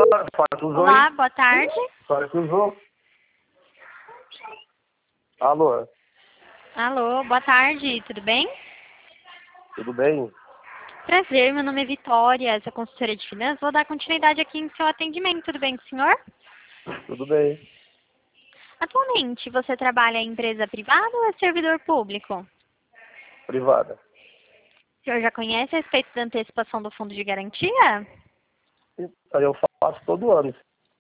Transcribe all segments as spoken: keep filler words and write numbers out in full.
senhora, fala com os Olá, boa tarde. Fala com os Alô, Alô, boa tarde, tudo bem? tudo bem? Prazer, meu nome é Vitória, sou consultora de finanças. Vou dar continuidade aqui em seu atendimento, tudo bem com o senhor? Tudo bem. Atualmente, você trabalha em empresa privada ou é servidor público? Privada. O senhor já conhece a respeito da antecipação do fundo de garantia? Aí eu faço todo ano.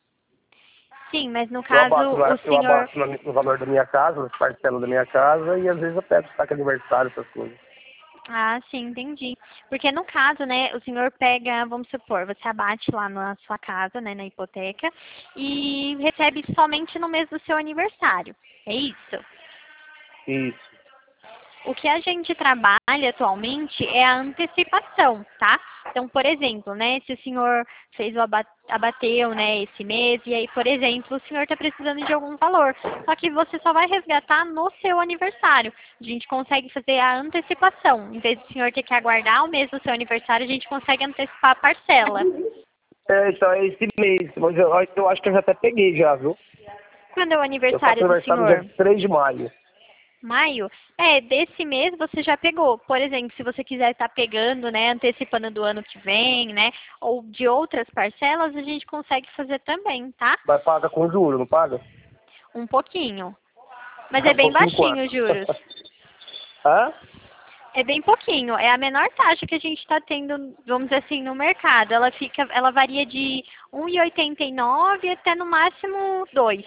Sim, mas no Eu caso, abato, lá- o eu senhor... abato no, no valor da minha casa, as parcelas da minha casa, e às vezes eu pego saco aniversário, essas coisas. Ah, sim, entendi. Porque no caso, né, o senhor pega, vamos supor, você abate lá na sua casa, né, na hipoteca, e recebe somente no mês do seu aniversário. É isso? Isso. O que a gente trabalha atualmente é a antecipação, tá? Então, por exemplo, né, se o senhor fez o aba- abateu, né, esse mês, e aí, por exemplo, o senhor está precisando de algum valor, só que você só vai resgatar no seu aniversário. A gente consegue fazer a antecipação. Em vez do senhor ter que aguardar o mês do seu aniversário, a gente consegue antecipar a parcela. É, então é esse mês, mas eu, eu acho que eu já até peguei já, viu? Quando é o Eu faço aniversário do aniversário no dia senhor? três de maio. Maio? É, desse mês você já pegou. Por exemplo, se você quiser estar pegando, né, antecipando do ano que vem, né, ou de outras parcelas, a gente consegue fazer também, tá? Mas paga com juro, não paga? Um pouquinho. Mas é Um bem pouquinho baixinho quanto? os juros. Hã? É bem pouquinho. É a menor taxa que a gente está tendo, vamos dizer assim, no mercado. Ela fica, ela varia de um e oitenta e nove até no máximo dois.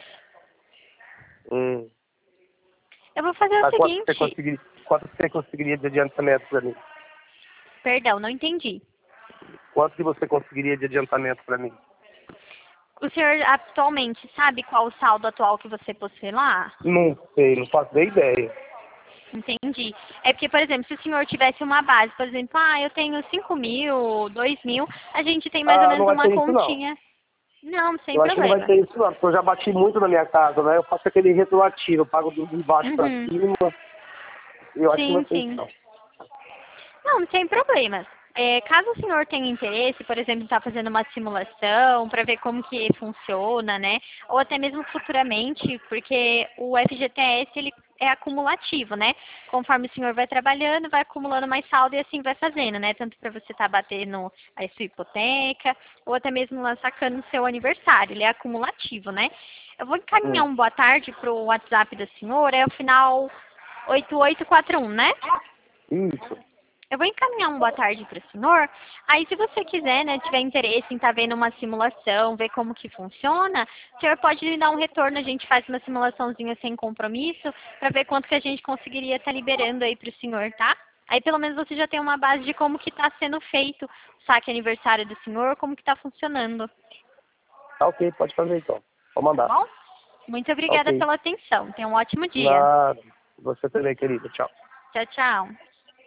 Hum. Eu vou fazer o Mas quanto você seguinte. conseguiria, quanto você conseguiria de adiantamento para mim? Perdão, não entendi. Quanto que você conseguiria de adiantamento para mim? O senhor atualmente sabe qual o saldo atual que você possui lá? Não sei, não faço nem ideia. Entendi. É porque, por exemplo, se o senhor tivesse uma base, por exemplo, ah, eu tenho cinco mil, dois mil, a gente tem mais ou Ah, não menos vai uma ter isso não. continha. Não, sem Eu acho que não vai problema. ter isso não, porque eu já bati muito na minha casa, né? Eu faço aquele retroativo, eu pago de baixo para Uhum. cima, e eu acho que não Sim, vai ter isso sim. não. Não, sem problemas. É, caso o senhor tenha interesse, por exemplo, estar fazendo uma simulação para ver como que funciona, né? Ou até mesmo futuramente, porque o F G T S ele é acumulativo, né? Conforme o senhor vai trabalhando, vai acumulando mais saldo e assim vai fazendo, né? Tanto para você estar batendo a sua hipoteca, ou até mesmo lá sacando o seu aniversário. Ele é acumulativo, né? Eu vou encaminhar Hum. um boa tarde para o WhatsApp da senhora, é o final oito oito quatro um, né? Isso. Eu vou encaminhar um boa tarde para o senhor. Aí, se você quiser, né, tiver interesse em estar vendo uma simulação, ver como que funciona, o senhor pode me dar um retorno. A gente faz uma simulaçãozinha sem compromisso para ver quanto que a gente conseguiria estar liberando aí para o senhor, tá? Aí, pelo menos, você já tem uma base de como que está sendo feito o saque aniversário do senhor, como que está funcionando. Tá ok, pode fazer então. Vou Tá mandar. bom? Muito Tá obrigada ok. pela atenção. Tenha um ótimo dia. Nada. Você também, querida. Tchau. Tchau, tchau.